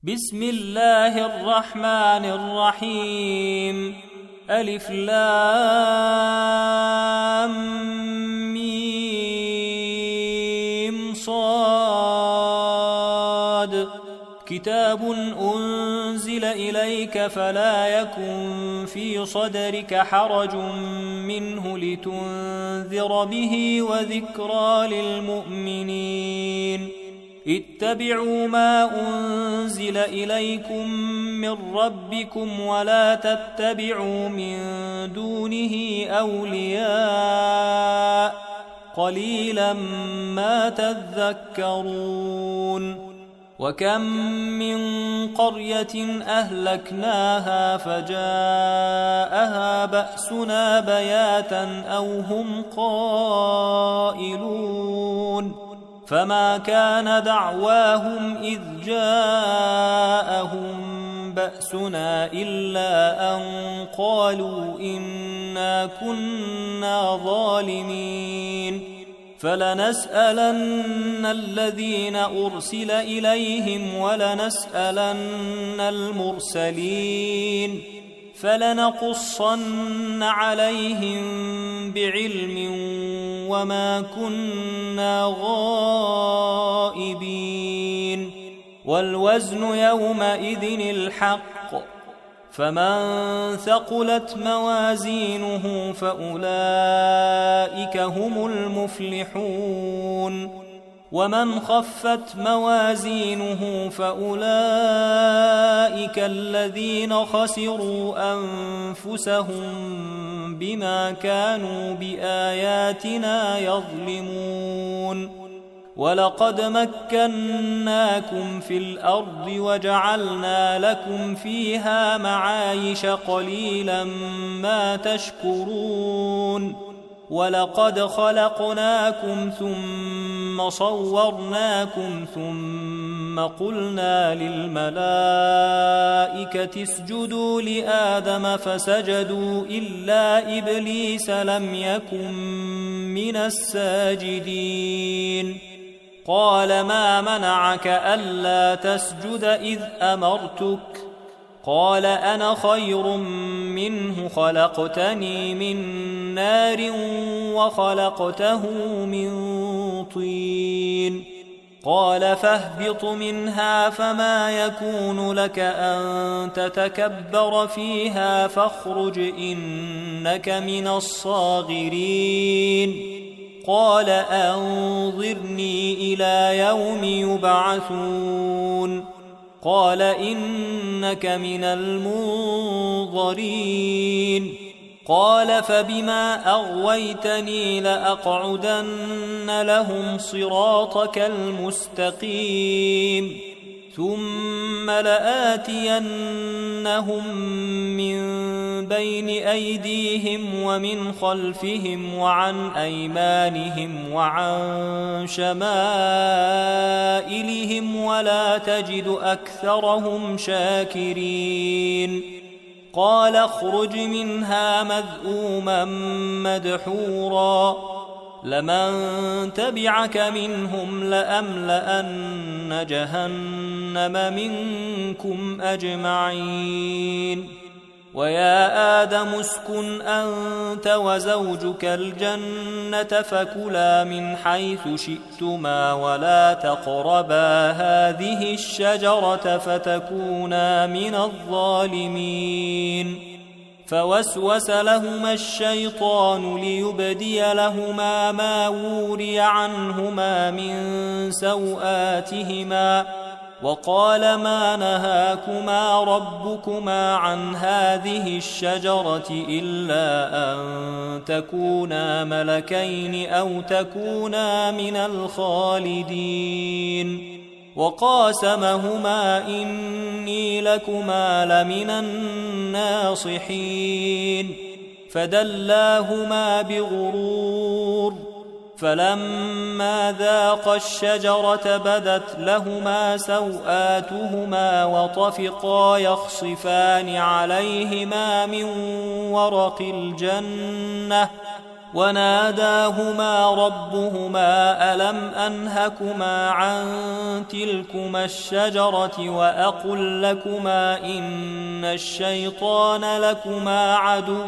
بسم الله الرحمن الرحيم. ألف لام ميم صاد. كتاب أنزل إليك فلا يكن في صدرك حرج منه لتنذر به وذكرى للمؤمنين. اتبعوا ما أنزل إليكم من ربكم ولا تتبعوا من دونه أولياء قليلا ما تذكرون. وكم من قرية أهلكناها فجاءها بأسنا بياتا أو هم قائلون. فما كان دعواهم إذ جاءهم بأسنا إلا أن قالوا إنا كنا ظالمين. فلنسألن الذين أرسل إليهم ولنسألن المرسلين فلنقصن عليهم بعلم وما كنا غائبين. والوزن يومئذ الحق فمن ثقلت موازينه فأولئك هم المفلحون. ومن خفت موازينه فأولئك الذين خسروا أنفسهم بما كانوا بآياتنا يظلمون. ولقد مكناكم في الأرض وجعلنا لكم فيها معايش قليلا ما تشكرون. ولقد خلقناكم ثم صورناكم ثم قلنا للملائكة اسجدوا لآدم فسجدوا إلا إبليس لم يكن من الساجدين. قال ما منعك ألا تسجد إذ أمرتك؟ قال أنا خير منه خلقتني من نار وخلقته من طين. قال فاهبط منها فما يكون لك أن تتكبر فيها فاخرج إنك من الصاغرين. قال أنظرني إلى يوم يبعثون. قال إنك من المنظرين. قال فبما أغويتني لأقعدن لهم صراطك المستقيم ثم لآتينهم من بين أيديهم ومن خلفهم وعن أيمانهم وعن شمائلهم ولا تجد أكثرهم شاكرين. قال اخرج منها مذءوما مدحورا لمن تبعك منهم لأملأن جهنم منكم أجمعين. ويا آدم اسكن أنت وزوجك الجنة فكلا من حيث شئتما ولا تقربا هذه الشجرة فتكونا من الظالمين. فوسوس لهما الشيطان ليبدي لهما ما وري عنهما من سوآتهما وقال ما نهاكما ربكما عن هذه الشجرة إلا أن تكونا ملكين أو تكونا من الخالدين. وقاسمهما إني لكما لمن الناصحين. فدلاهما بغرور فلما ذاقا الشجرة بدت لهما سوآتهما وطفقا يخصفان عليهما من ورق الجنة وناداهما ربهما ألم أنهكما عن تلكما الشجرة وأقل لكما إن الشيطان لكما عدو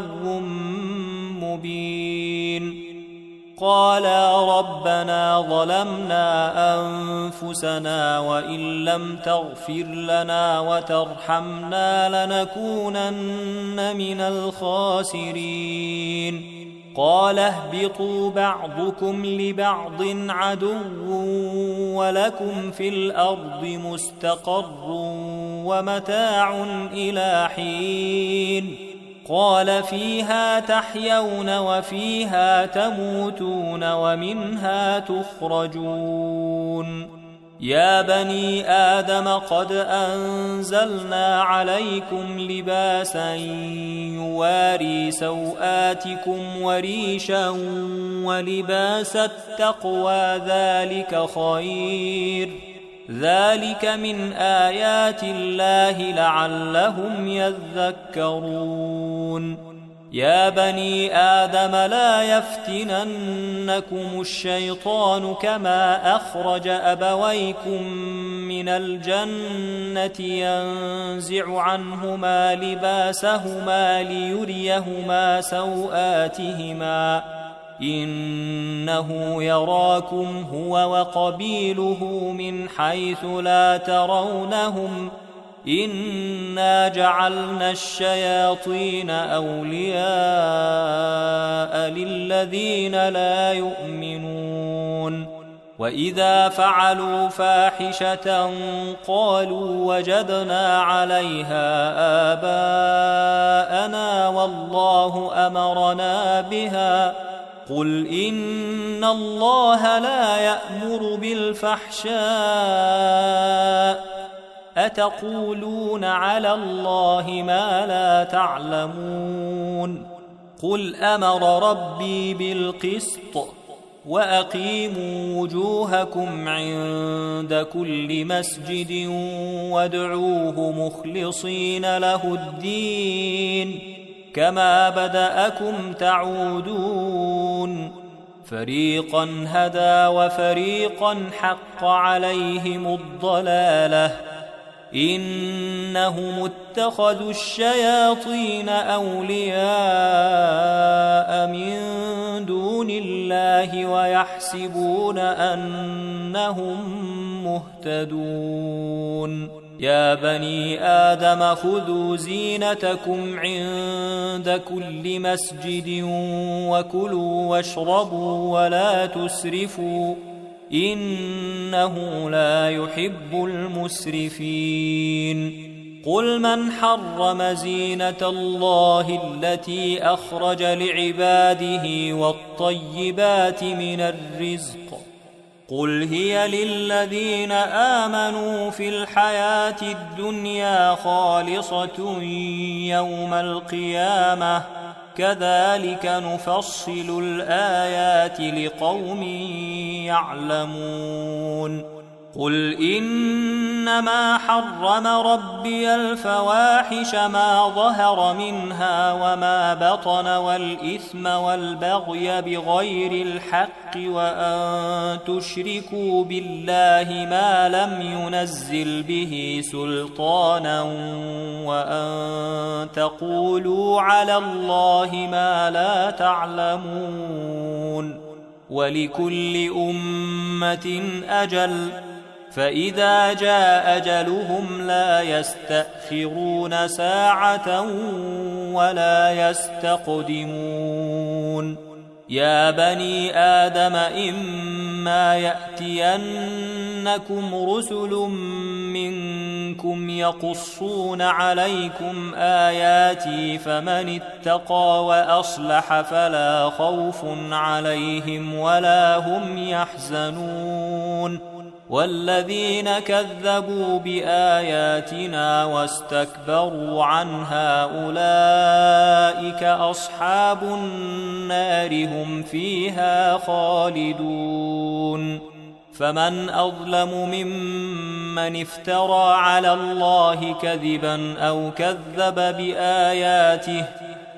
مبين قالا ربنا ظلمنا أنفسنا وإن لم تغفر لنا وترحمنا لنكونن من الخاسرين قال اهبطوا بعضكم لبعض عدو ولكم في الأرض مستقر ومتاع إلى حين قال فيها تحيون وفيها تموتون ومنها تخرجون يا بني آدم قد أنزلنا عليكم لباسا يواري سوآتكم وريشا ولباس التقوى ذلك خير ذلك من آيات الله لعلهم يذكرون يا بني آدم لا يفتننكم الشيطان كما أخرج أبويكم من الجنة ينزع عنهما لباسهما ليريهما سوآتهما إنه يراكم هو وقبيله من حيث لا ترونهم إنا جعلنا الشياطين أولياء للذين لا يؤمنون وإذا فعلوا فاحشة قالوا وجدنا عليها آباءنا والله أمرنا بها قل إن الله لا يأمر بالفحشاء أتقولون على الله ما لا تعلمون قل أمر ربي بالقسط وأقيموا وجوهكم عند كل مسجد وادعوه مخلصين له الدين كما بدأكم تعودون فريقا هدى وفريقا حق عليهم الضلالة إنهم اتخذوا الشياطين أولياء من دون الله ويحسبون أنهم مهتدون يا بني آدم خذوا زينتكم عند كل مسجد وكلوا واشربوا ولا تسرفوا إنه لا يحب المسرفين قل من حرم زينة الله التي أخرج لعباده والطيبات من الرزق قل هي للذين آمنوا في الحياة الدنيا خالصة يوم القيامة كذلك نفصل الآيات لقوم يعلمون قل إنما حرم ربي الفواحش ما ظهر منها وما بطن والإثم والبغي بغير الحق وأن تشركوا بالله ما لم ينزل به سلطانا وأن تقولوا على الله ما لا تعلمون ولكل أمة أجل فإذا جاء أجلهم لا يستأخرون ساعة ولا يستقدمون يا بني آدم إما يأتينكم رسل منكم يقصون عليكم آياتي فمن اتقى وأصلح فلا خوف عليهم ولا هم يحزنون والذين كذبوا بآياتنا واستكبروا عنها أولئك أصحاب النار هم فيها خالدون فمن أظلم ممن افترى على الله كذبا أو كذب بآياته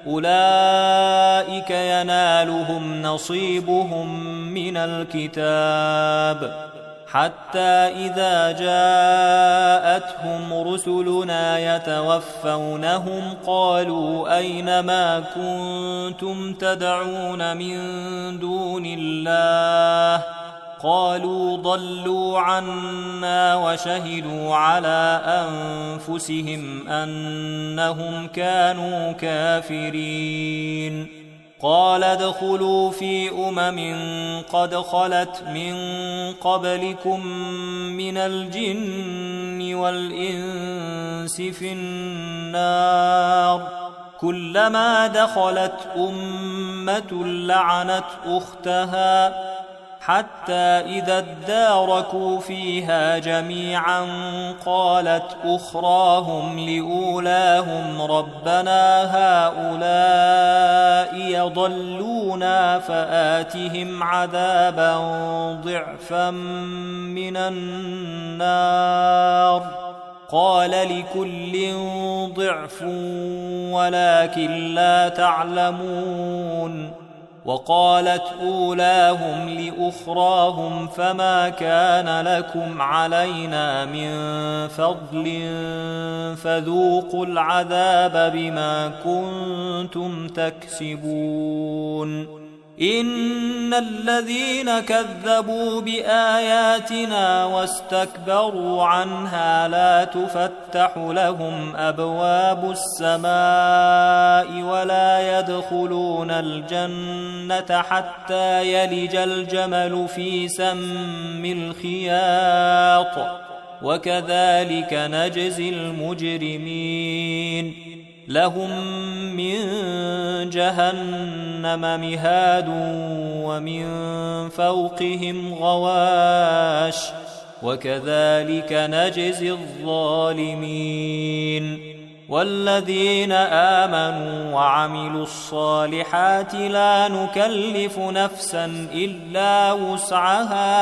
أولئك ينالهم نصيبهم من الكتاب حتى إذا جاءتهم رسلنا يتوفونهم قالوا أين ما كنتم تدعون من دون الله قالوا ضلوا عنا وشهدوا على أنفسهم أنهم كانوا كافرين قال ادخلوا في قد خلت من قبلكم من الجن والإنس في النار كلما دخلت أمة لعنت أختها حتى إذا اداركوا فيها جميعا قالت أخراهم لأولاهم ربنا هؤلاء يضلونا فآتهم عذابا ضعفا من النار قال لكل ضعف ولكن لا تعلمون وقالت أولاهم لأخراهم فما كان لكم علينا من فضل فذوقوا العذاب بما كنتم تكسبون إن الذين كذبوا بآياتنا واستكبروا عنها لا تفتح لهم أبواب السماء ولا يدخلون الجنة حتى يلج الجمل في سم الخياط وكذلك نجزي المجرمين لهم من جهنم مهاد ومن فوقهم غواش وكذلك نجزي الظالمين والذين آمنوا وعملوا الصالحات لا نكلف نفسا إلا وسعها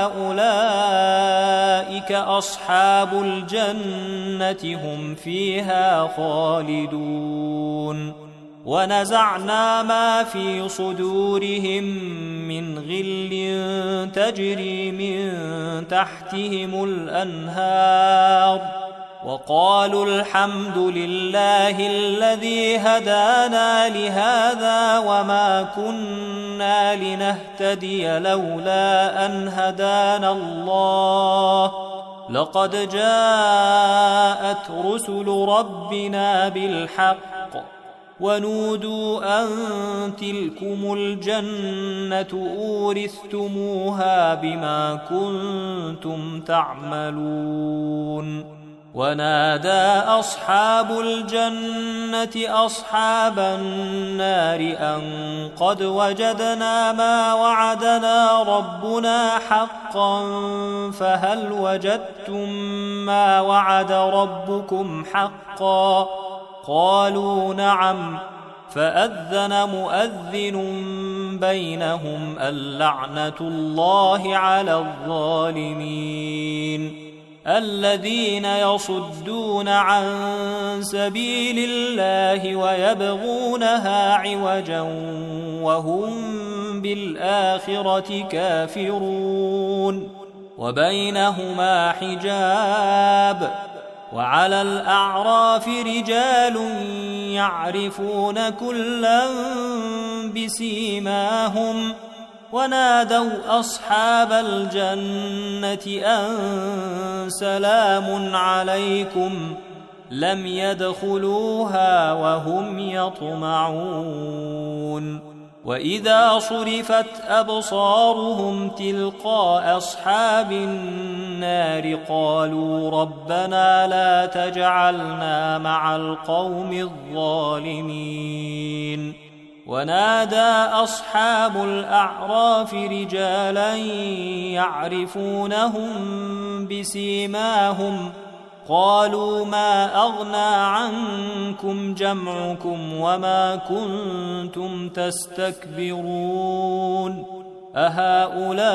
أولئك أصحاب الجنة هم فيها خالدون ونزعنا ما في صدورهم من غل تجري من تحتهم الأنهار وقالوا الحمد لله الذي هدانا لهذا وما كنا لنهتدي لولا أن هدانا الله لقد جاءت رسل ربنا بالحق ونودوا أن تلكم الجنة أورثتموها بما كنتم تعملون ونادى أصحاب الجنة أصحاب النار أن قد وجدنا ما وعدنا ربنا حقا فهل وجدتم ما وعد ربكم حقا قالوا نعم فأذن مؤذن بينهم اللعنة الله على الظالمين الذين يصدون عن سبيل الله ويبغونها عوجا وهم بالآخرة كافرون وبينهما حجاب وعلى الأعراف رجال يعرفون كلا بسيماهم ونادوا أصحاب الجنة أن سلام عليكم لم يدخلوها وهم يطمعون وإذا صرفت أبصارهم تلقاء أصحاب النار قالوا ربنا لا تجعلنا مع القوم الظالمين ونادى أصحاب الأعراف رجالا يعرفونهم بسيماهم قالوا ما أغنى عنكم جمعكم وما كنتم تستكبرون أهؤلاء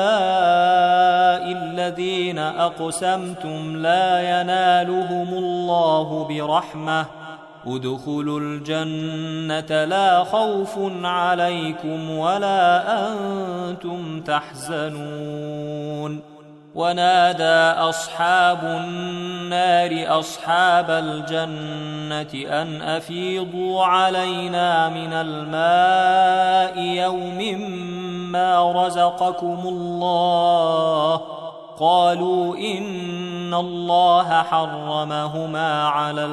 الذين أقسمتم لا ينالهم الله برحمة ادخلوا الجنة لا خوف عليكم ولا أنتم تحزنون ونادى أصحاب النار أصحاب الجنة أن أفيضوا علينا من الماء يوم ما رزقكم الله قالوا إن الله حرمهما على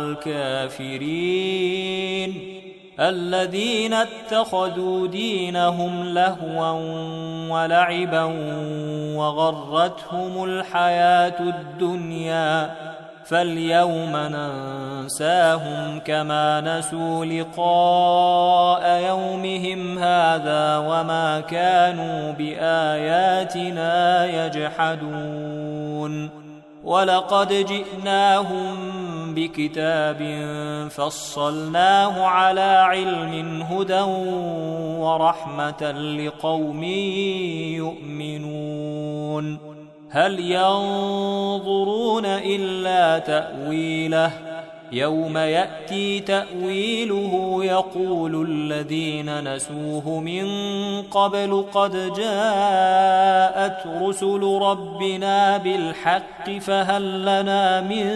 الكافرين الذين اتخذوا دينهم لهوا ولعبا وغرتهم الحياة الدنيا فاليوم ننساهم كما نسوا لقاء يومهم هذا وما كانوا بآياتنا يجحدون ولقد جئناهم بكتاب فصلناه على علم هدى ورحمة لقوم يؤمنون هل ينظرون إلا تأويله يوم يأتي تأويله يقول الذين نسوه من قبل قد جاءت رسل ربنا بالحق فهل لنا من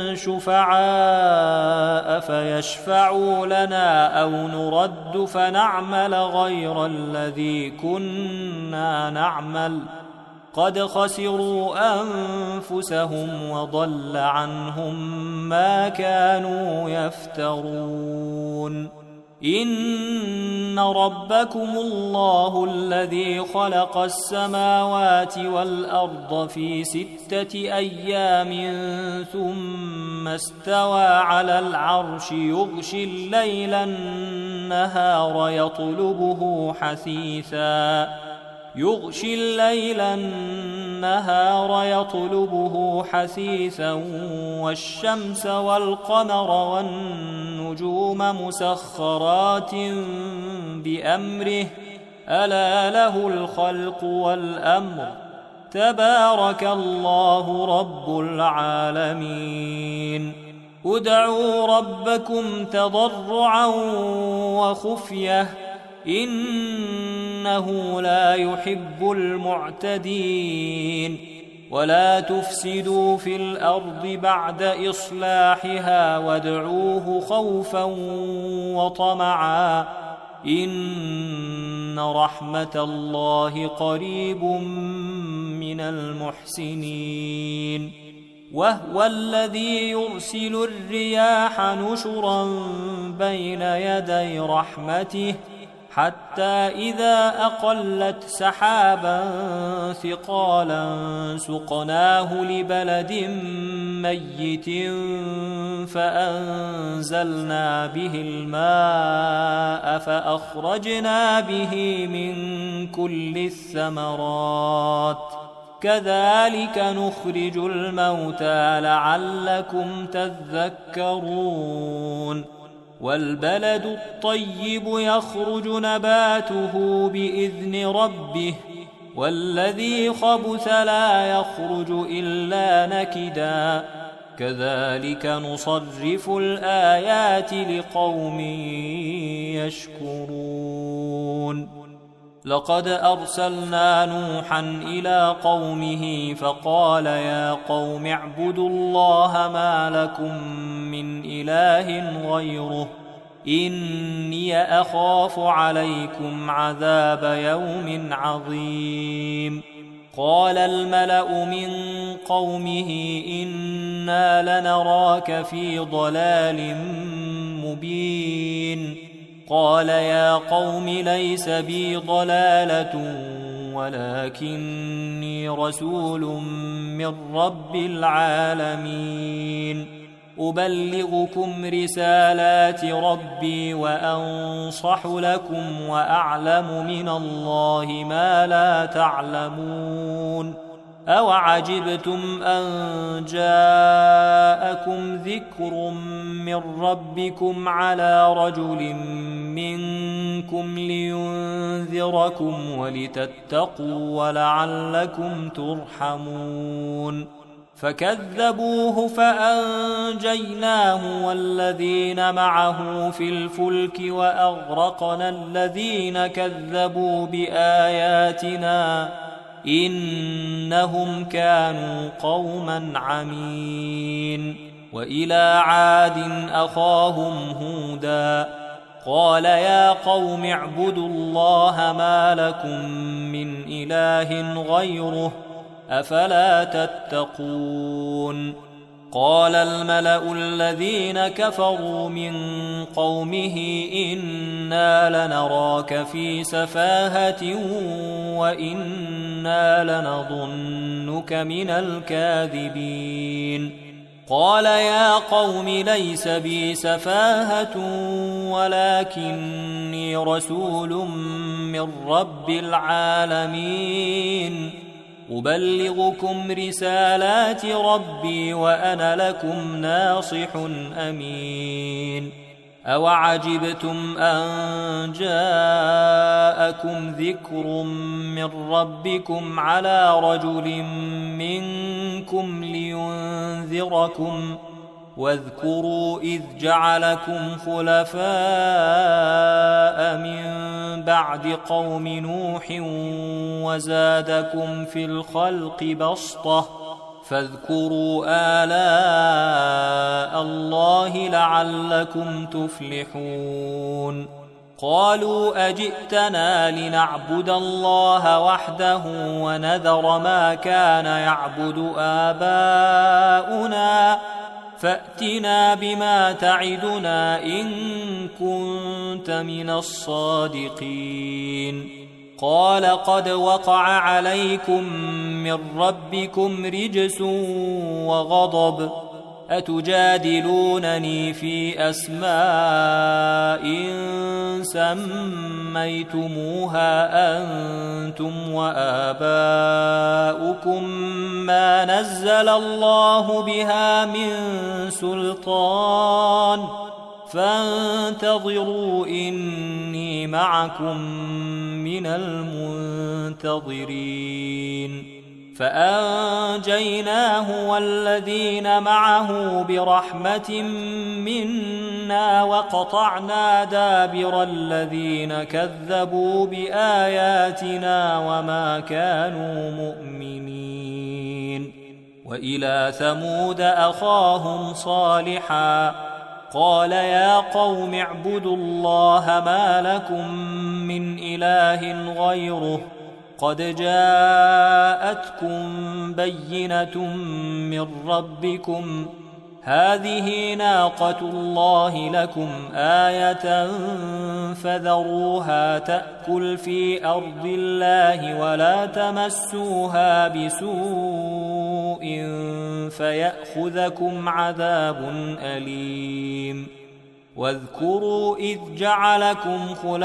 شفعاء فيشفعوا لنا أو نرد فنعمل غير الذي كنا نعمل قد خسروا أنفسهم وضل عنهم ما كانوا يفترون إن ربكم الله الذي خلق السماوات والأرض في 6 أيام ثم استوى على العرش يغشي الليل النهار يطلبه حثيثا والشمس والقمر والنجوم مسخرات بأمره ألا له الخلق والأمر تبارك الله رب العالمين ادعوا ربكم تضرعا وخفية إنه لا يحب المعتدين ولا تفسدوا في الأرض بعد إصلاحها وادعوه خوفا وطمعا إن رحمة الله قريب من المحسنين وهو الذي يرسل الرياح نشرا بين يدي رحمته حتى إذا أقلت سحابا ثقالا سقناه لبلد ميت فأنزلنا به الماء فأخرجنا به من كل الثمرات كذلك نخرج الموتى لعلكم تذكرون والبلد الطيب يخرج نباته بإذن ربه والذي خبث لا يخرج إلا نكدا كذلك نصرف الآيات لقوم يشكرون لقد أرسلنا نوحا إلى قومه فقال يا قوم اعبدوا الله ما لكم من إله غيره إني أخاف عليكم عذاب يوم عظيم قال الملأ من قومه إنا لنراك في ضلال مبين قال يا قوم ليس بي ضلالة ولكني رسول من رب العالمين أبلغكم رسالات ربي وأنصح لكم وأعلم من الله ما لا تعلمون أوعجبتم أن جاءكم ذكر من ربكم على رجل منكم لينذركم ولتتقوا ولعلكم ترحمون فكذبوه فأنجيناه والذين معه في الفلك وأغرقنا الذين كذبوا بآياتنا إنهم كانوا قوما عمين. وإلى عاد أخاهم هودا قال يا قوم اعبدوا الله ما لكم من إله غيره أفلا تتقون. قال الملأ الذين كفروا من قومه إنا لنراك في سفاهة وإنا لنظنك من الكاذبين. قال يا قوم ليس بي سفاهة ولكني رسول من رب العالمين أبلغكم رسالات ربي وأنا لكم ناصح أمين. أوعجبتم أن جاءكم ذكر من ربكم على رجل منكم لينذركم واذكروا إذ جعلكم خلفاء من بعد قوم نوح وزادكم في الخلق بسطة فاذكروا آلاء الله لعلكم تفلحون. قالوا أجئتنا لنعبد الله وحده ونذر ما كان يعبد آباؤنا فأتنا بما تعدنا إن كنت من الصادقين. قال قد وقع عليكم من ربكم رجس وغضب أتجادلونني في أسماء سميتموها أنتم وآباؤكم ما نزل الله بها من سلطان فانتظروا إني معكم من المنتظرين. فأنجيناه والذين معه برحمة منا وقطعنا دابر الذين كذبوا بآياتنا وما كانوا مؤمنين. وإلى ثمود أخاهم صالحا قال يا قوم اعبدوا الله ما لكم من إله غيره قد جاءتكم بينة من ربكم هذه ناقة الله لكم آية فذروها تأكل في أرض الله ولا تمسوها بسوء فيأخذكم عذاب أليم. واذكروا إذ جعلكم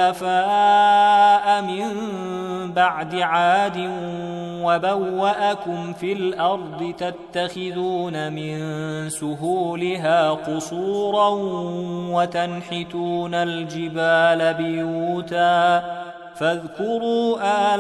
خلفاء من بعد عاد وبوأكم في الأرض تتخذون من سهولها قصورا وتنحتون الجبال بيوتا فاذكروا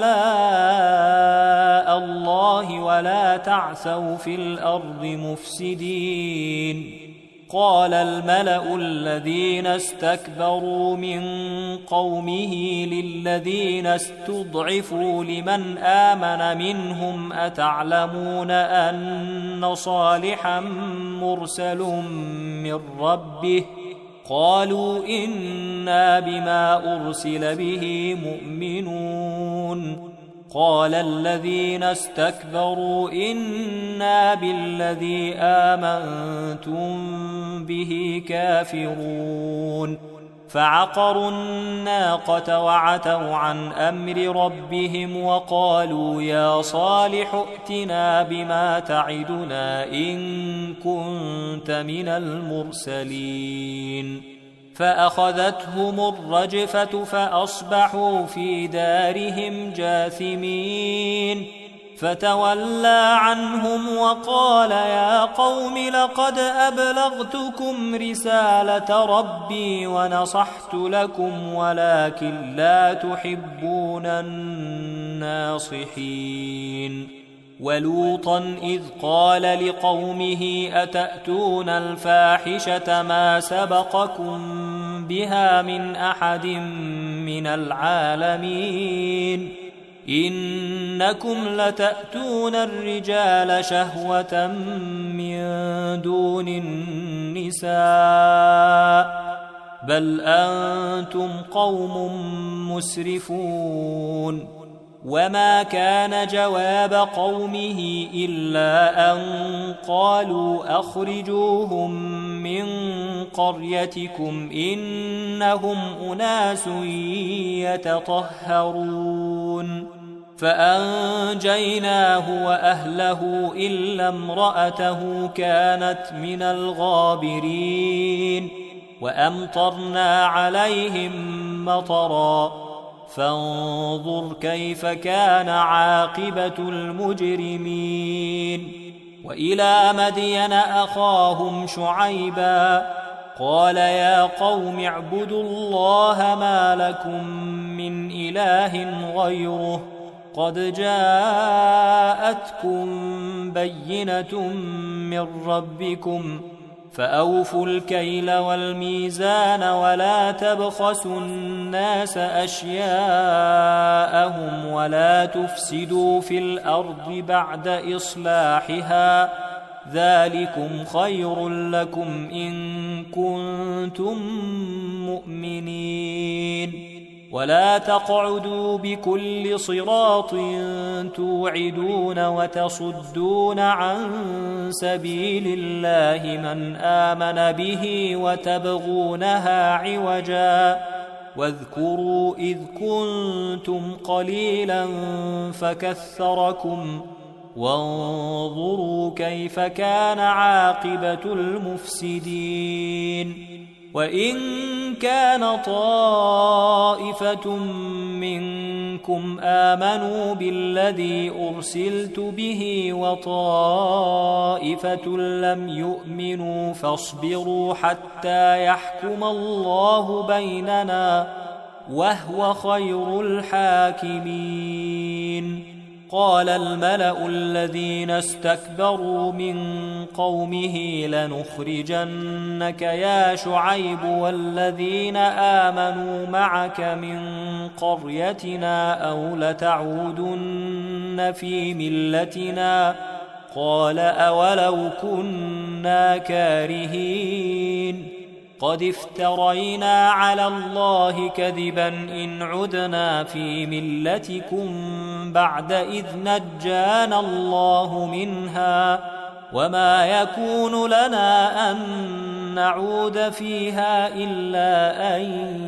آلاء الله ولا تعثوا في الأرض مفسدين. قال الملأ الذين استكبروا من قومه للذين استضعفوا لمن آمن منهم أتعلمون أن صالحا مرسل من ربه قالوا إنا بما أرسل به مؤمنون. قال الذين استكبروا إنا بالذي آمنتم به كافرون. فعقروا الناقة وعتوا عن أمر ربهم وقالوا يا صالح ائتنا بما تعدنا إن كنت من المرسلين. فأخذتهم الرجفة فأصبحوا في دارهم جاثمين. فتولى عنهم وقال يا قوم لقد أبلغتكم رسالة ربي ونصحت لكم ولكن لا تحبون الناصحين. ولوطا إذ قال لقومه أتأتون الفاحشة ما سبقكم بها من أحد من العالمين إنكم لتأتون الرجال شهوة من دون النساء بل أنتم قوم مسرفون وما كان جواب قومه إلا أن قالوا أخرجوهم من قريتكم إنهم أناس يتطهرون فأنجيناه وأهله إلا امرأته كانت من الغابرين وأمطرنا عليهم مطرا فانظر كيف كان عاقبة المجرمين وإلى مدين أخاهم شعيبا قال يا قوم اعبدوا الله ما لكم من إله غيره قد جاءتكم بينة من ربكم فأوفوا الكيل والميزان ولا تبخسوا الناس أشياءهم ولا تفسدوا في الأرض بعد إصلاحها ذلكم خير لكم إن كنتم مؤمنين ولا تقعدوا بكل صراط توعدون وتصدون عن سبيل الله من آمن به وتبغونها عوجا واذكروا إذ كنتم قليلا فكثركم وانظروا كيف كان عاقبة المفسدين وإن كان طائفة منكم آمنوا بالذي أرسلت به وطائفة لم يؤمنوا فاصبروا حتى يحكم الله بيننا وهو خير الحاكمين قال الملأ الذين استكبروا من قومه لنخرجنك يا شعيب والذين آمنوا معك من قريتنا أو لتعودن في ملتنا قال أولو كنا كارهين قد افترينا على الله كذبا إن عدنا في ملتكم بعد إذ نجانا الله منها وما يكون لنا أن نعود فيها إلا أن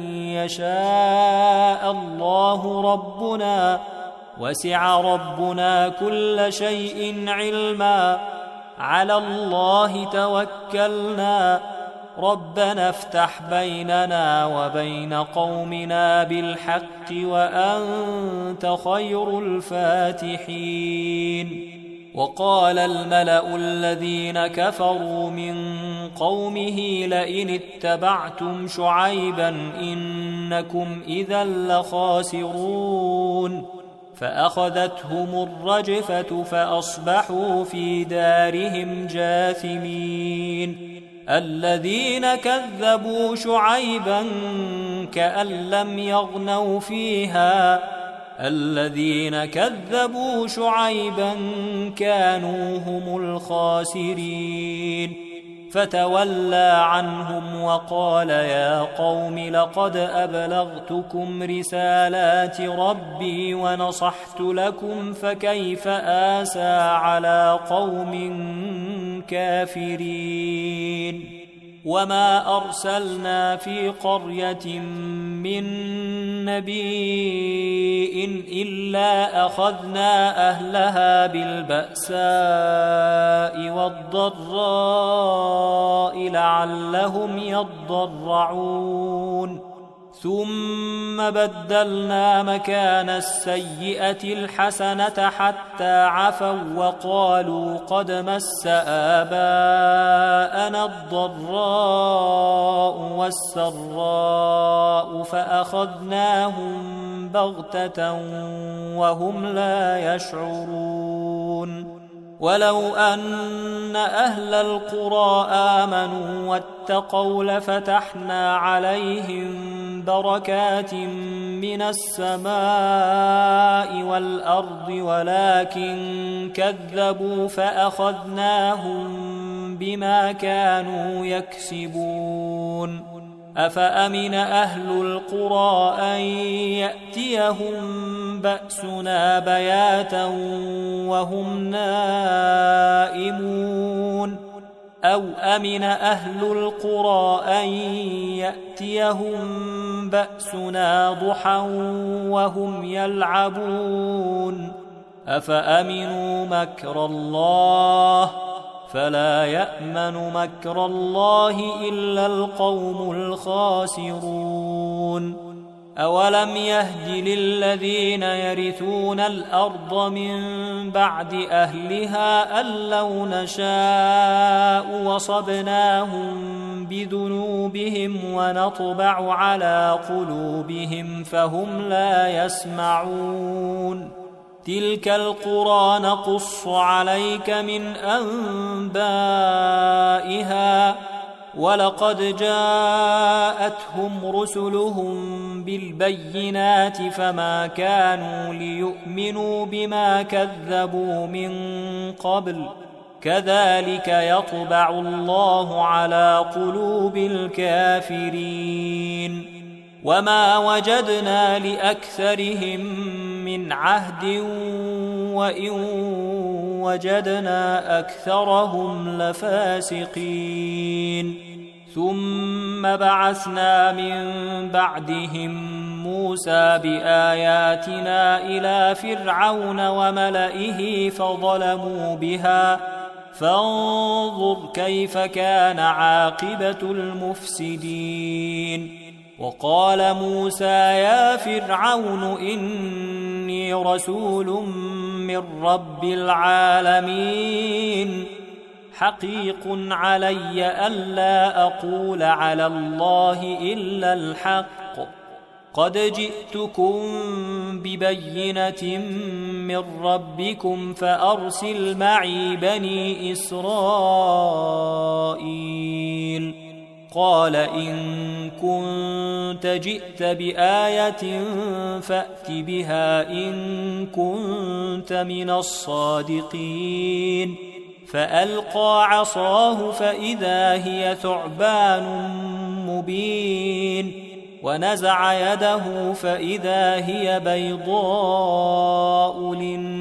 يشاء الله ربنا وسع ربنا كل شيء علما على الله توكلنا ربنا افتح بيننا وبين قومنا بالحق وأنت خير الفاتحين وقال الملأ الذين كفروا من قومه لئن اتبعتم شعيبا إنكم إذا لخاسرون فأخذتهم الرجفة فأصبحوا في دارهم جاثمين الذين كذبوا شعيبا كأن لم يغنوا فيها الذين كذبوا شعيبا كانوا هم الخاسرين فتولى عنهم وقال يا قوم لقد أبلغتكم رسالات ربي ونصحت لكم فكيف آسى على قوم كافرين وما أرسلنا في قرية من نبي إلا أخذنا أهلها بالبأساء والضراء لعلهم يضرعون ثم بدلنا مكان السيئة الحسنة حتى عفوا وقالوا قد مس آباءنا الضراء والسراء فأخذناهم بغتة وهم لا يشعرون ولو أن أهل القرى آمنوا واتقوا لفتحنا عليهم بركات من السماء والأرض ولكن كذبوا فأخذناهم بما كانوا يكسبون أفأمن أهل القرى أن يأتيهم بأسنا بياتا وهم نائمون أو أمن أهل القرى أن يأتيهم بأسنا ضحى وهم يلعبون أفأمنوا مكر الله فلا يأمن مكر الله إلا القوم الخاسرون أولم يهد للذين يرثون الأرض من بعد أهلها أن لو نشاء وصبناهم بذنوبهم ونطبع على قلوبهم فهم لا يسمعون تلك القرى نقص عليك من أنبائها ولقد جاءتهم رسلهم بالبينات فما كانوا ليؤمنوا بما كذبوا من قبل كذلك يطبع الله على قلوب الكافرين وما وجدنا لأكثرهم من عهد وإن وجدنا أكثرهم لفاسقين ثم بعثنا من بعدهم موسى بآياتنا إلى فرعون وملئه فظلموا بها فانظر كيف كان عاقبة المفسدين وقال موسى يا فرعون إني رسول من رب العالمين حقيق علي ألا أقول على الله إلا الحق قد جئتكم ببينة من ربكم فأرسل معي بني إسرائيل قال إن كنت جئت بآية فأت بها إن كنت من الصادقين فألقى عصاه فإذا هي ثعبان مبين ونزع يده فإذا هي بيضاء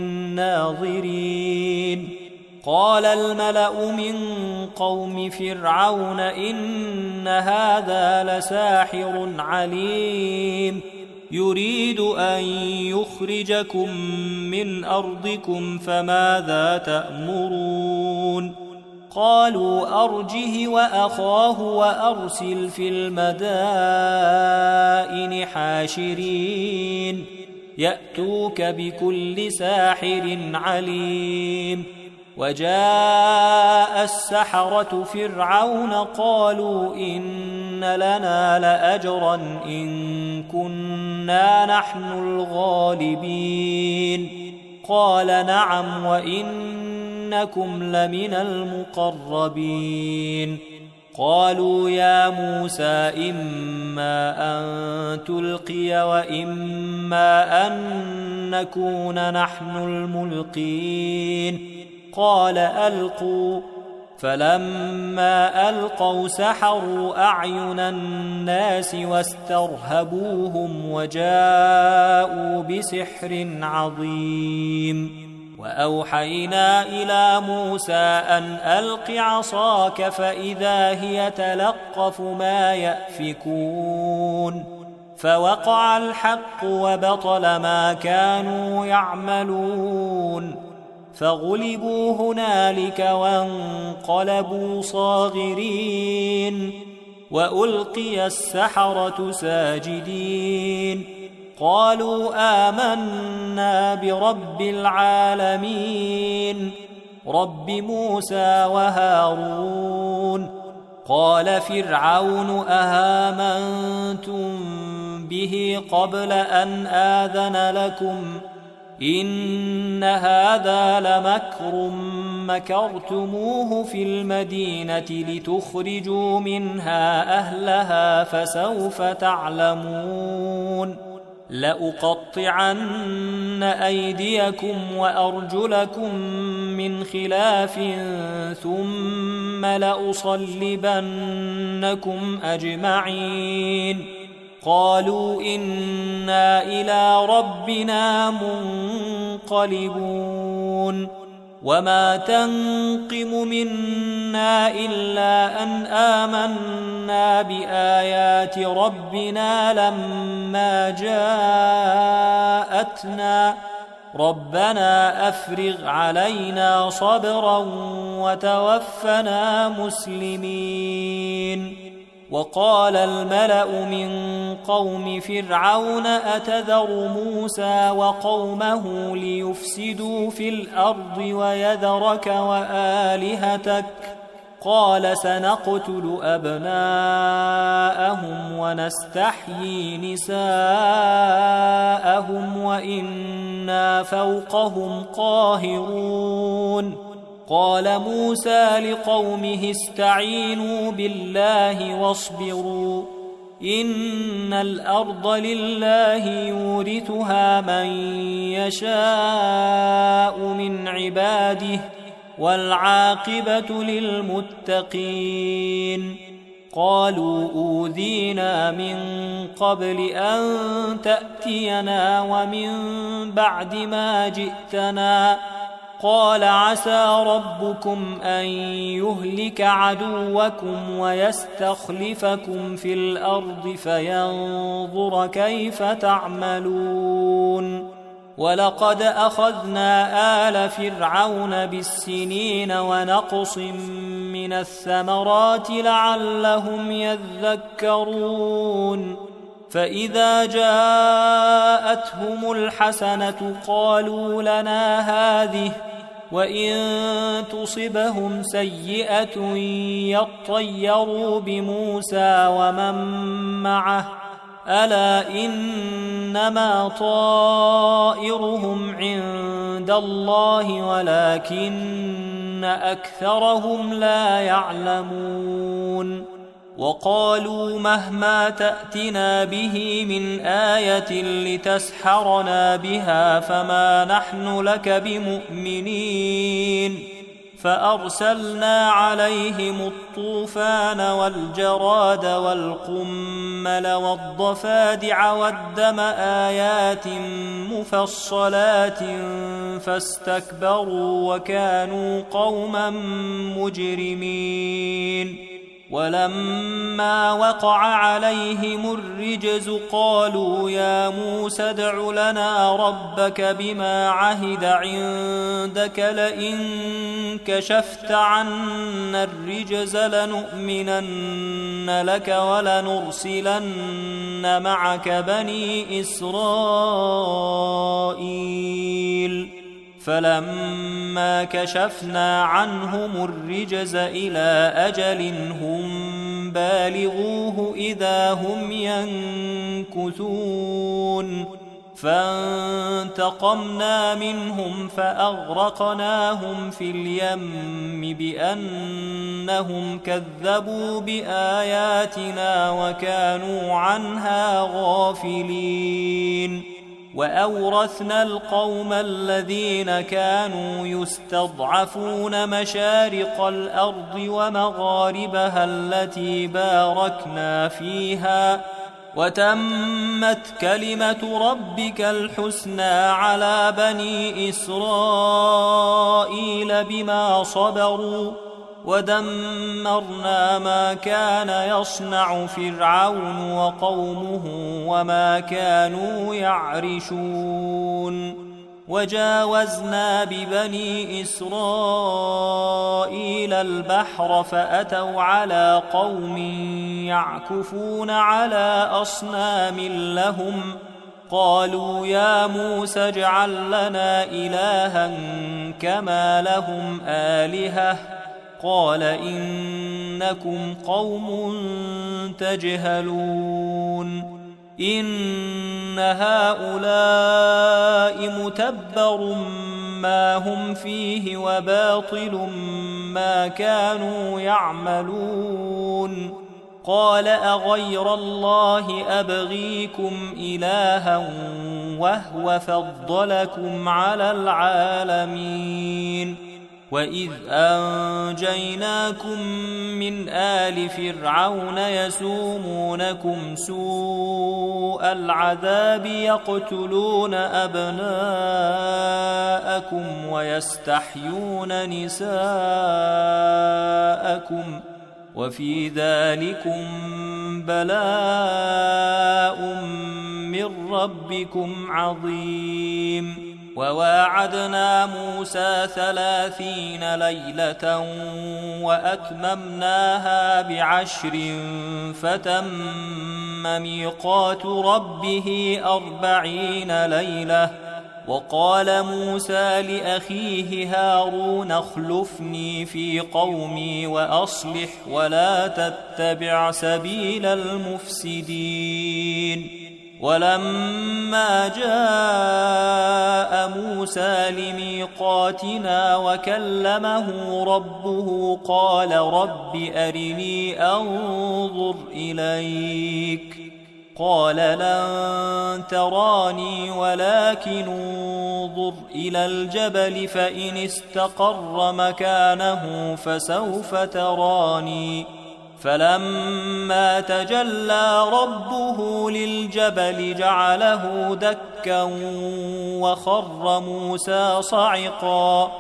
للناظرين قال الملأ من قوم فرعون إن هذا لساحر عليم يريد أن يخرجكم من أرضكم فماذا تأمرون قالوا أرجه وأخاه وأرسل في المدائن حاشرين يأتوك بكل ساحر عليم وجاء السحرة فرعون قالوا إن لنا لأجرا إن كنا نحن الغالبين قال نعم وإنكم لمن المقربين قالوا يا موسى إما أن تلقي وإما أن نكون نحن الملقين قال ألقوا فلما ألقوا سحروا أعين الناس واسترهبوهم وجاءوا بسحر عظيم وأوحينا إلى موسى أن ألق عصاك فإذا هي تلقف ما يأفكون فوقع الحق وبطل ما كانوا يعملون فغلبوا هنالك وانقلبوا صاغرين وألقي السحرة ساجدين قالوا آمنا برب العالمين رب موسى وهارون قال فرعون أهامنتم به قبل أن آذن لكم إن هذا لمكر مكرتموه في المدينة لتخرجوا منها أهلها فسوف تعلمون لأقطعن أيديكم وأرجلكم من خلاف ثم لأصلبنكم أجمعين قالوا إنا إلى ربنا منقلبون وما تنقم منا إلا أن آمنا بآيات ربنا لما جاءتنا ربنا أفرغ علينا صبرا وتوفنا مسلمين وقال الملأ من قوم فرعون أتذر موسى وقومه ليفسدوا في الأرض ويذرك وآلهتك قال سنقتل أبناءهم ونستحيي نساءهم وإنا فوقهم قاهرون قال موسى لقومه استعينوا بالله واصبروا إن الأرض لله يورثها من يشاء من عباده والعاقبة للمتقين قالوا أوذينا من قبل أن تأتينا ومن بعد ما جئتنا قال عسى ربكم أن يهلك عدوكم ويستخلفكم في الأرض فينظر كيف تعملون ولقد أخذنا آل فرعون بالسنين ونقص من الثمرات لعلهم يذكرون فإذا جاءتهم الحسنة قالوا لنا هذه وإن تصبهم سيئة يطيروا بموسى ومن معه ألا إنما طائرهم عند الله ولكن أكثرهم لا يعلمون وقالوا مهما تأتنا به من آية لتسحرنا بها فما نحن لك بمؤمنين فأرسلنا عليهم الطوفان والجراد والقمل والضفادع والدم آيات مفصلات فاستكبروا وكانوا قوما مجرمين ولما وقع عليهم الرجز قالوا يا موسى ادع لنا ربك بما عهد عندك لئن كشفت عنا الرجز لنؤمنن لك ولنرسلن معك بني إسرائيل فلما كشفنا عنهم الرجز إلى أجل هم بالغوه إذا هم ينكثون فانتقمنا منهم فأغرقناهم في اليم بأنهم كذبوا بآياتنا وكانوا عنها غافلين وأورثنا القوم الذين كانوا يستضعفون مشارق الأرض ومغاربها التي باركنا فيها وتمت كلمة ربك الحسنى على بني إسرائيل بما صبروا ودمرنا ما كان يصنع فرعون وقومه وما كانوا يعرشون وجاوزنا ببني إسرائيل البحر فأتوا على قوم يعكفون على أصنام لهم قالوا يا موسى اجعل لنا إلها كما لهم آلهة قال إنكم قوم تجهلون إن هؤلاء متبر ما هم فيه وباطل ما كانوا يعملون قال أغير الله أبغيكم إلها وهو فضلكم على العالمين وإذ أنجيناكم من آل فرعون يسومونكم سوء العذاب يقتلون أبناءكم ويستحيون نساءكم وفي ذلكم بلاء من ربكم عظيم وواعدنا موسى 30 ليلة وأتممناها ب10 فتم ميقات ربه 40 ليلة وقال موسى لأخيه هارون اخلفني في قومي وأصلح ولا تتبع سبيل المفسدين ولما جاء موسى لميقاتنا وكلمه ربه قال رب أرني أنظر إليك قال لن تراني ولكن انظر إلى الجبل فإن استقر مكانه فسوف تراني فلما تجلى ربه للجبل جعله دكا وخر موسى صعقا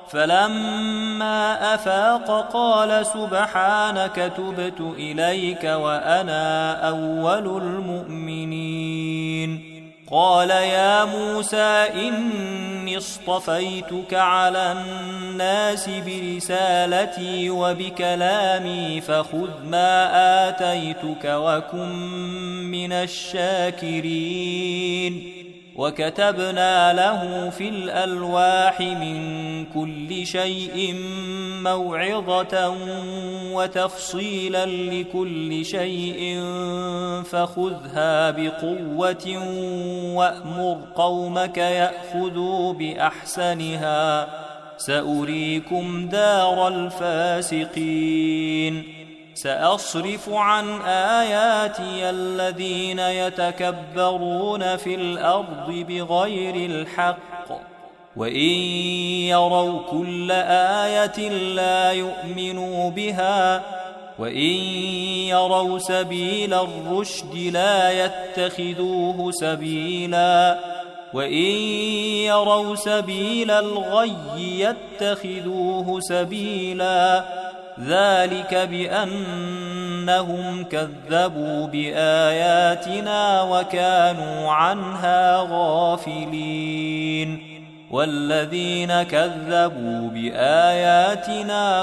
فلما أفاق قال سبحانك تبت إليك وأنا أول المؤمنين قال يا موسى إني اصطفيتك على الناس برسالتي وبكلامي فخذ ما آتيتك وكن من الشاكرين وكتبنا له في الألواح من كل شيء موعظة وتفصيلا لكل شيء فخذها بقوة وأمر قومك يأخذوا بأحسنها سأريكم دار الفاسقين سأصرف عن آياتي الذين يتكبرون في الأرض بغير الحق وإن يروا كل آية لا يؤمنوا بها وإن يروا سبيل الرشد لا يتخذوه سبيلا وإن يروا سبيل الغي يتخذوه سبيلا ذلك بأنهم كذبوا بآياتنا وكانوا عنها غافلين والذين كذبوا بآياتنا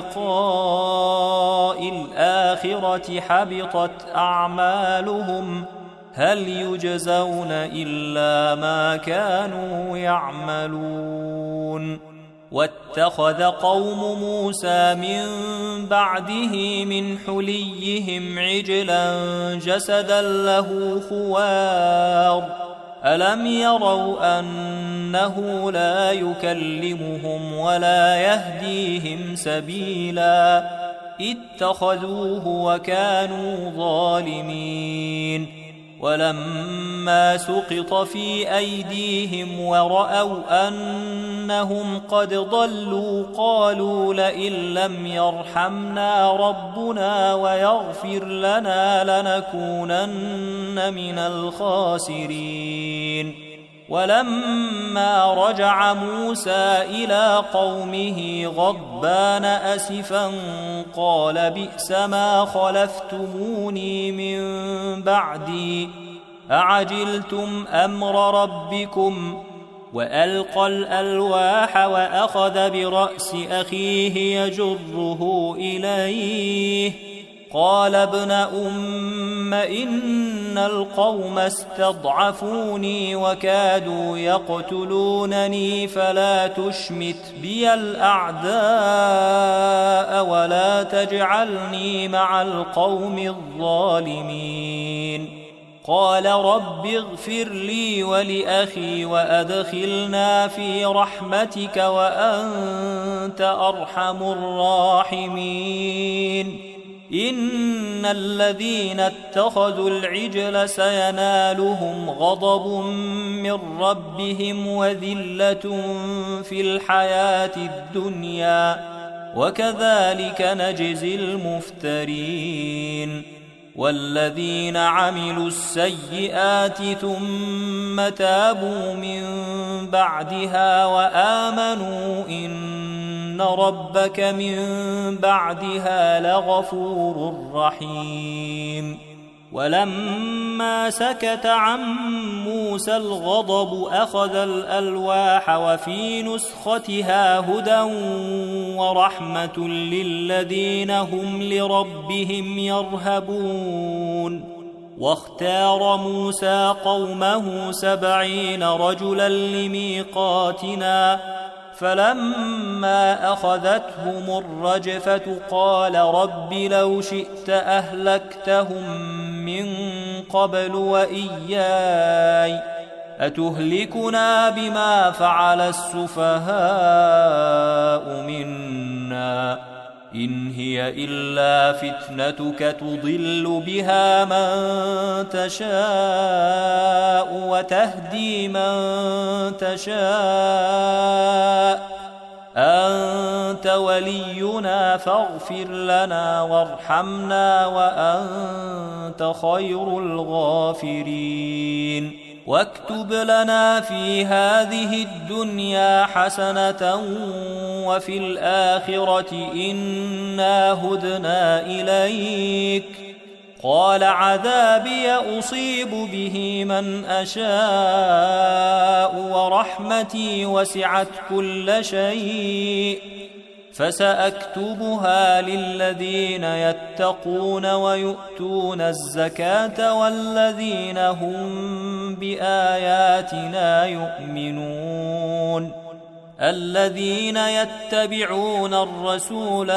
ولقاء الآخرة حبطت أعمالهم هل يجزون إلا ما كانوا يعملون واتخذ قوم موسى من بعده من حليهم عجلا جسدا له خوار ألم يروا أنه لا يكلمهم ولا يهديهم سبيلا اتخذوه وكانوا ظالمين ولما سقط في أيديهم ورأوا أنهم قد ضلوا قالوا لئن لم يرحمنا ربنا ويغفر لنا لنكونن من الخاسرين ولما رجع موسى إلى قومه غضبان أسفا قال بئس ما خلفتموني من بعدي أعجلتم أمر ربكم وألقى الألواح وأخذ برأس أخيه يجره إليه قال ابن أم إن القوم استضعفوني وكادوا يقتلونني فلا تشمت بي الأعداء ولا تجعلني مع القوم الظالمين قال رب اغفر لي ولأخي وأدخلنا في رحمتك وأنت أرحم الراحمين إن الذين اتخذوا العجل سينالهم غضب من ربهم وذلة في الحياة الدنيا وكذلك نجزي المفترين والذين عملوا السيئات ثم تابوا من بعدها وآمنوا إن ربك من بعدها لغفور رحيم ولما سكت عن موسى الغضب أخذ الألواح وفي نسختها هدى ورحمة للذين هم لربهم يرهبون واختار موسى قومه 70 رجلا لميقاتنا فلما أخذتهم الرجفة قال رب لو شئت أهلكتهم من قبل وإياي أتهلكنا بما فعل السفهاء منا إن هي إلا فتنتك تضل بها من تشاء وتهدي من تشاء أنت ولينا فاغفر لنا وارحمنا وأنت خير الغافرين واكتب لنا في هذه الدنيا حسنة وفي الآخرة إنا هدنا إليك قال عذابي أصيب به من أشاء ورحمتي وسعت كل شيء فسأكتبها للذين يتقون ويؤتون الزكاة والذين هم بآياتنا يؤمنون الذين يتبعون الرسول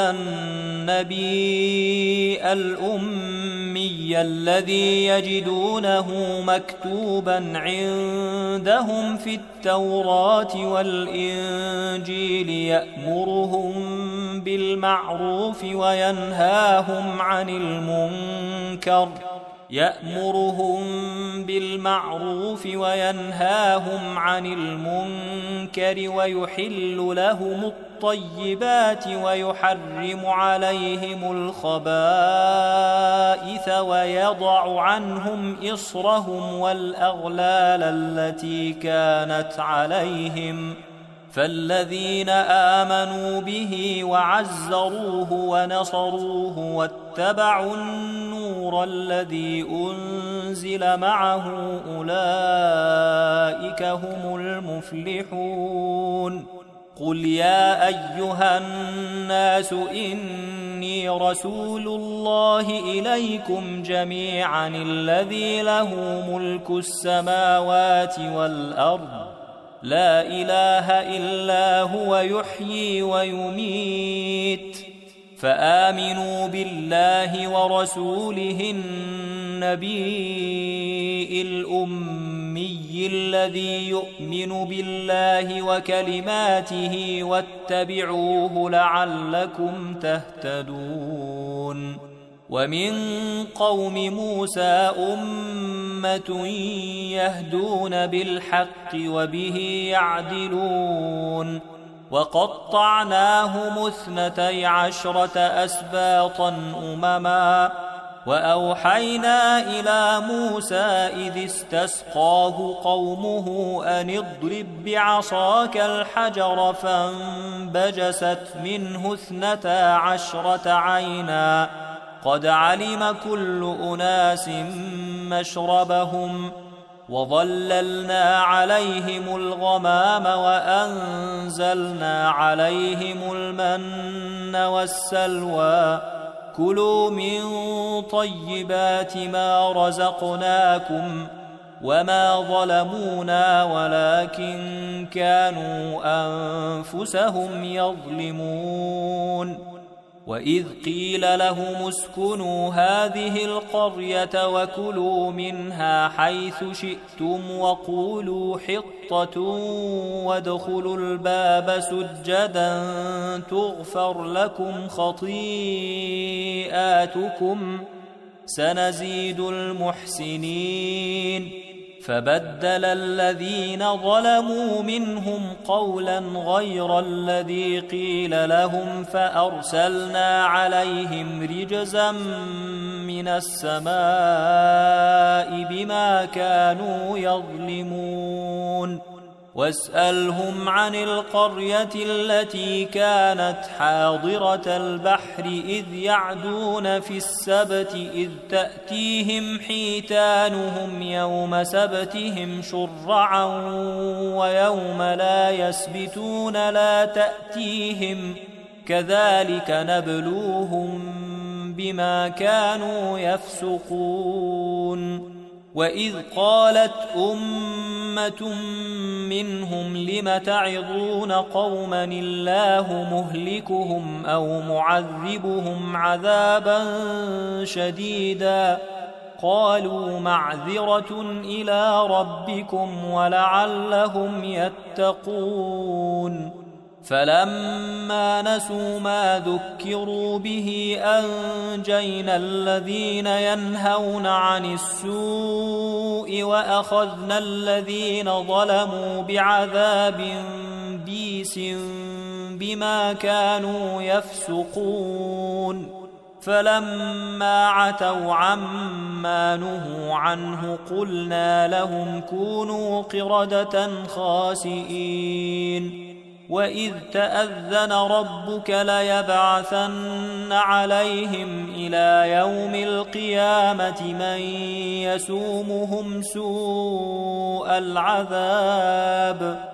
النبي الأمي الذي يجدونه مكتوبا عندهم في التوراة والإنجيل يأمرهم بالمعروف وينهاهم عن المنكر ويحل لهم الطيبات ويحرم عليهم الخبائث ويضع عنهم إصرهم والأغلال التي كانت عليهم فالذين آمنوا به وعزروه ونصروه واتبعوا النور الذي أنزل معه أولئك هم المفلحون قل يا أيها الناس إني رسول الله إليكم جميعا الذي له ملك السماوات والأرض لا إله إلا هو يحيي ويميت فآمنوا بالله ورسوله النبي الأمي الذي يؤمن بالله وكلماته واتبعوه لعلكم تهتدون ومن قوم موسى أمة يهدون بالحق وبه يعدلون وقطعناهم 12 أسباطا أمما وأوحينا إلى موسى إذ استسقاه قومه أن اضرب بعصاك الحجر فانبجست منه 12 عينا قد علم كل أناس مشربهم وظللنا عليهم الغمام وأنزلنا عليهم المن والسلوى كلوا من طيبات ما رزقناكم وما ظلمونا ولكن كانوا أنفسهم يظلمون وإذ قيل لهم اسكنوا هذه القرية وكلوا منها حيث شئتم وقولوا حطة وادخلوا الباب سجدا تغفر لكم خطيئاتكم سنزيد المحسنين فبدل الذين ظلموا منهم قولا غير الذي قيل لهم فأرسلنا عليهم رجزا من السماء بما كانوا يظلمون واسألهم عن القرية التي كانت حاضرة البحر إذ يعدون في السبت إذ تأتيهم حيتانهم يوم سبتهم شرعا ويوم لا يسبتون لا تأتيهم كذلك نبلوهم بما كانوا يفسقون وإذ قالت أمة منهم لم تعظون قوما الله مهلكهم أو معذبهم عذابا شديدا قالوا معذرة إلى ربكم ولعلهم يتقون فلما نسوا ما ذكروا به أنجينا الذين ينهون عن السوء وأخذنا الذين ظلموا بعذاب بئيس بما كانوا يفسقون فلما عتوا عما نهوا عنه قلنا لهم كونوا قردة خاسئين وإذ تأذن ربك ليبعثن عليهم إلى يوم القيامة من يسومهم سوء العذاب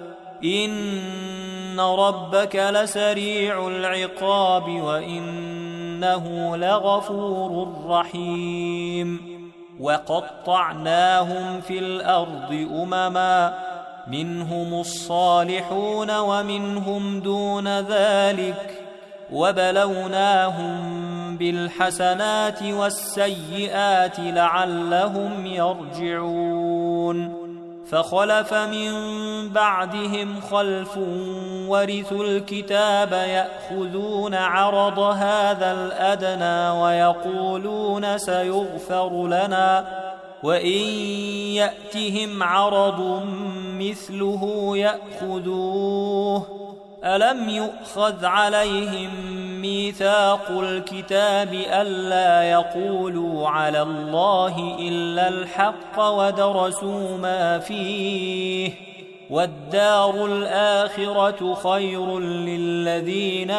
إن ربك لسريع العقاب وإنه لغفور رحيم وقطعناهم في الأرض أمما منهم الصالحون ومنهم دون ذلك وبلوناهم بالحسنات والسيئات لعلهم يرجعون فخلف من بعدهم خلف ورثوا الكتاب يأخذون عرض هذا الأدنى ويقولون سيغفر لنا وإن يأتهم عرض مثله يأخذوه ألم يؤخذ عليهم ميثاق الكتاب ألا يقولوا على الله إلا الحق ودرسوا ما فيه والدار الآخرة خير للذين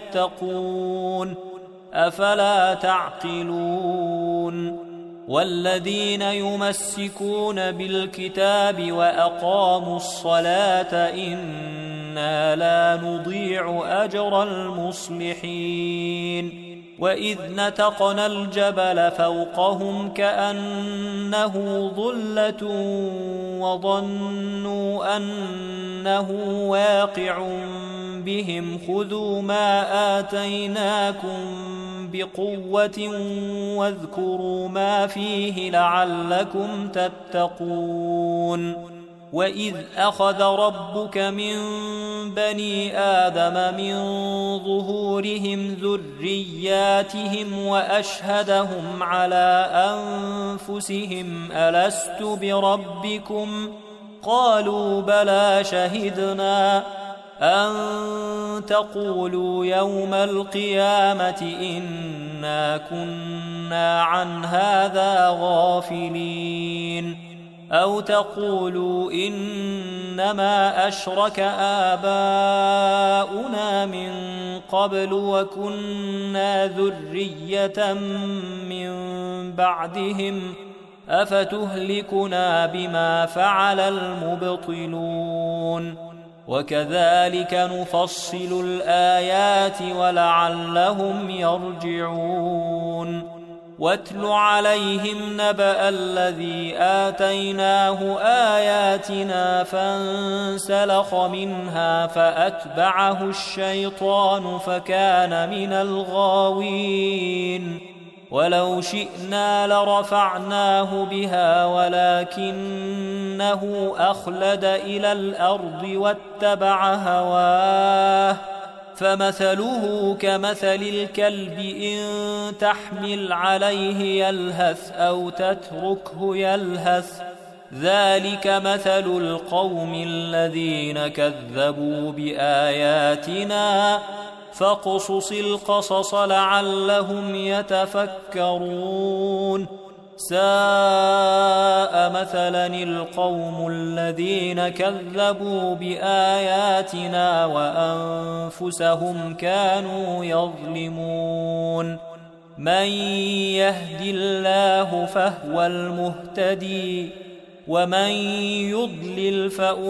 يتقون أفلا تعقلون والذين يمسكون بالكتاب وأقاموا الصلاة إنا لا نضيع أجر المصلحين وإذ نتقنا الجبل فوقهم كأنه ظلة وظنوا أنه واقع بهم خذوا ما آتيناكم بقوة واذكروا ما فيه لعلكم تتقون وإذ أخذ ربك من بني آدم من ظهورهم ذرياتهم وأشهدهم على أنفسهم ألست بربكم قالوا بلى شهدنا أن تقولوا يوم القيامة إنا كنا عن هذا غافلين أو تقولوا إنما أشرك آباؤنا من قبل وكنا ذرية من بعدهم أفتهلكنا بما فعل المبطلون وكذلك نفصل الآيات ولعلهم يرجعون واتل عليهم نبأ الذي آتيناه آياتنا فانسلخ منها فأتبعه الشيطان فكان من الغاوين ولو شئنا لرفعناه بها ولكنه أخلد إلى الأرض واتبع هواه فمثله كمثل الكلب إن تحمل عليه يلهث أو تتركه يلهث ذلك مثل القوم الذين كذبوا بآياتنا فاقصص القصص لعلهم يتفكرون ساء مثلا القوم الذين كذبوا بآياتنا وأنفسهم كانوا يظلمون من يهد الله فهو المهتدي ومن يضلل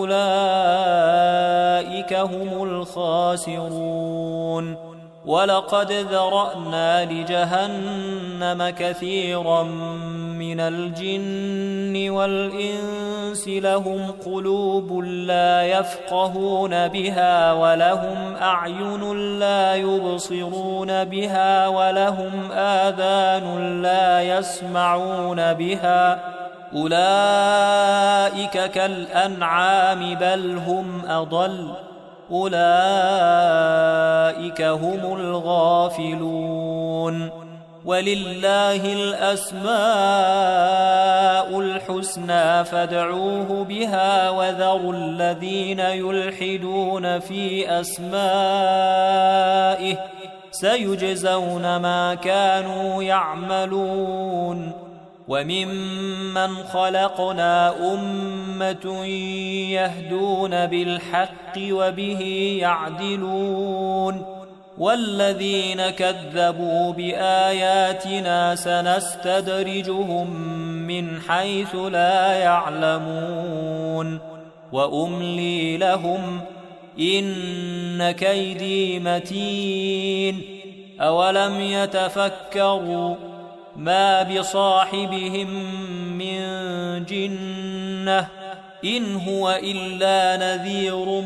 فأولئك هم الخاسرون ولقد ذرأنا لجهنم كثيرا من الجن والإنس لهم قلوب لا يفقهون بها ولهم أعين لا يبصرون بها ولهم آذان لا يسمعون بها أولئك كالأنعام بل هم أضل أولئك هم الغافلون ولله الأسماء الحسنى فادعوه بها وذروا الذين يلحدون في أسمائه سيجزون ما كانوا يعملون وممن خلقنا أمة يهدون بالحق وبه يعدلون والذين كذبوا بآياتنا سنستدرجهم من حيث لا يعلمون وأملي لهم إن كيدي متين أولم يتفكروا ما بصاحبهم من جنة إن هو إلا نذير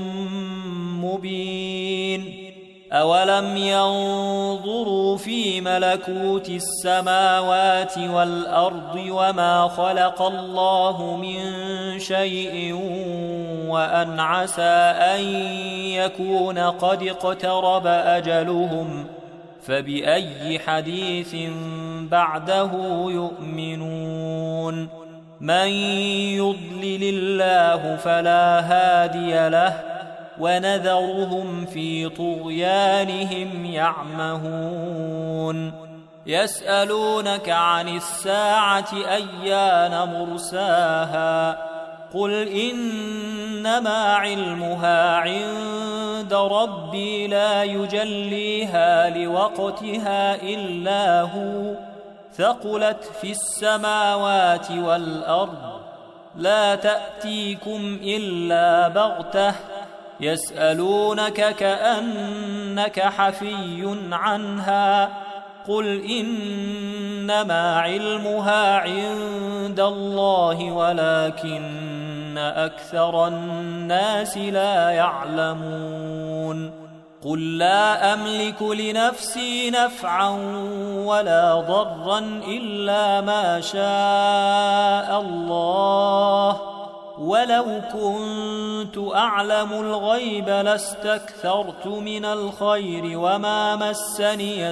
مبين أولم ينظروا في ملكوت السماوات والأرض وما خلق الله من شيء وأن عسى أن يكون قد اقترب أجلهم فبأي حديث بعده يؤمنون من يضلل الله فلا هادي له ونذرهم في طغيانهم يعمهون يسألونك عن الساعة أيان مرساها قل إنما علمها عند ربي لا يجليها لوقتها إلا هو ثقلت في السماوات والأرض لا تأتيكم إلا بغتة يسألونك كأنك حفي عنها قل إنما علمها عند الله ولكن أكثر الناس لا يعلمون قل لا أملك لنفسي نفعا ولا ضرا إلا ما شاء الله ولو كنت أعلم الغيب لاستكثرت من الخير وما مسني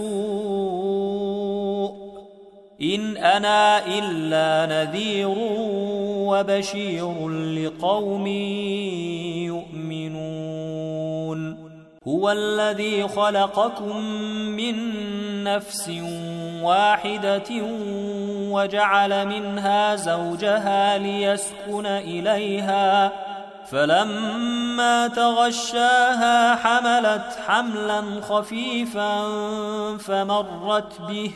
السوء إن أنا إلا نذير وبشير لقوم يؤمنون هو الذي خلقكم من نفس واحدة وجعل منها زوجها ليسكن إليها فلما تغشاها حملت حملا خفيفا فمرت به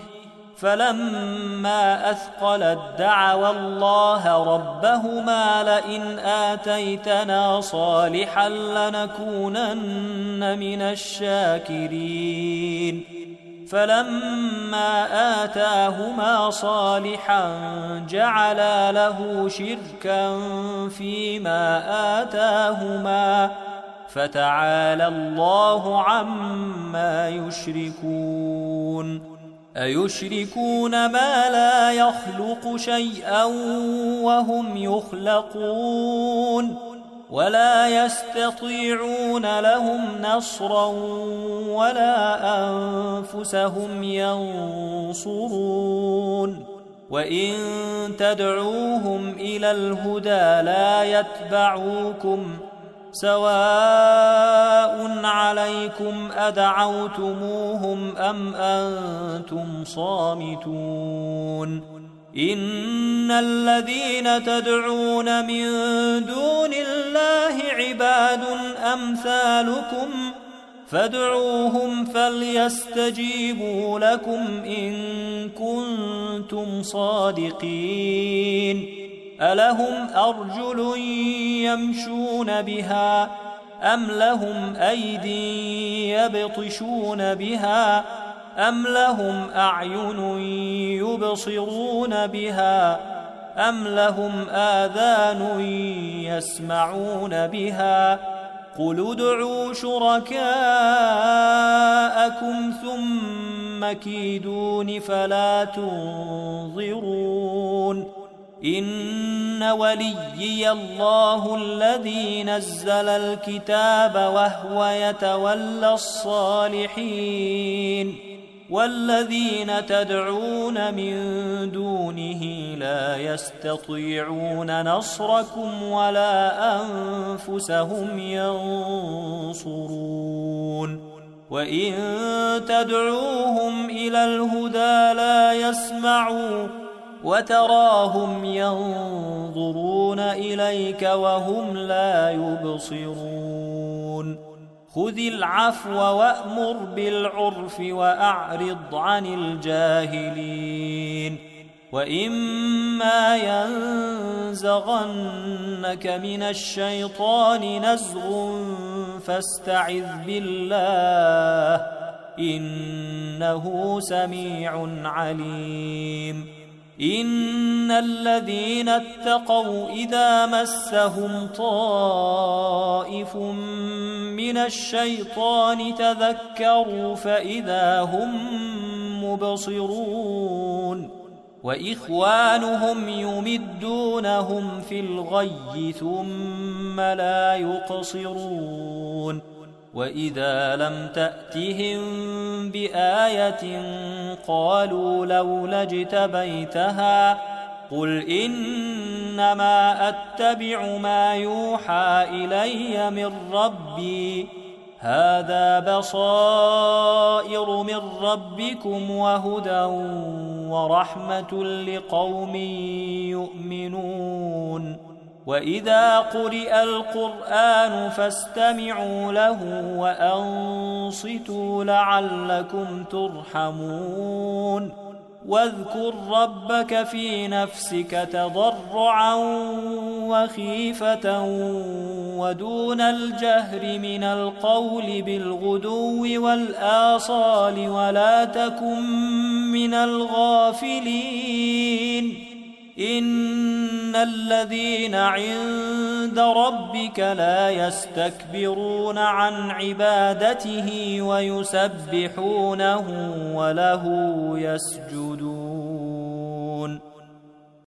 فلما أثقلت دعوا الله ربهما لئن آتيتنا صالحا لنكونن من الشاكرين فلما آتاهما صالحا جعلا له شركا فيما آتاهما فتعالى الله عما يشركون أيشركون ما لا يخلق شيئا وهم يخلقون ولا يستطيعون لهم نصرا ولا أنفسهم ينصرون وإن تدعوهم إلى الهدى لا يتبعوكم سواء عليكم أدعوتموهم أم أنتم صامتون إن الذين تدعون من دون الله عباد أمثالكم فادعوهم فليستجيبوا لكم إن كنتم صادقين ألهم أرجل يمشون بها أم لهم أيدي يبطشون بها أم لهم أعين يبصرون بها أم لهم آذان يسمعون بها قل ادعوا شركاءكم ثم كيدون فلا تنظرون إن وليي الله الذي نزل الكتاب وهو يتولى الصالحين والذين تدعون من دونه لا يستطيعون نصركم ولا أنفسهم ينصرون وإن تدعوهم إلى الهدى لا يسمعوا وتراهم ينظرون إليك وهم لا يبصرون خذ العفو وأمر بالعرف وأعرض عن الجاهلين وإما ينزغنك من الشيطان نزغ فاستعذ بالله إنه سميع عليم إن الذين اتقوا إذا مسهم طائف من الشيطان تذكروا فإذا هم مبصرون وإخوانهم يمدونهم في الغي ثم لا يقصرون وإذا لم تأتهم بآية قالوا لولا اجتبيتها قل إنما أتبع ما يوحى إلي من ربي هذا بصائر من ربكم وهدى ورحمة لقوم يؤمنون وإذا قرئ القرآن فاستمعوا له وأنصتوا لعلكم ترحمون واذكر ربك في نفسك تضرعا وخيفة ودون الجهر من القول بالغدو والآصال ولا تكن من الغافلين إن الذين عند ربك لا يستكبرون عن عبادته ويسبحونه وله يسجدون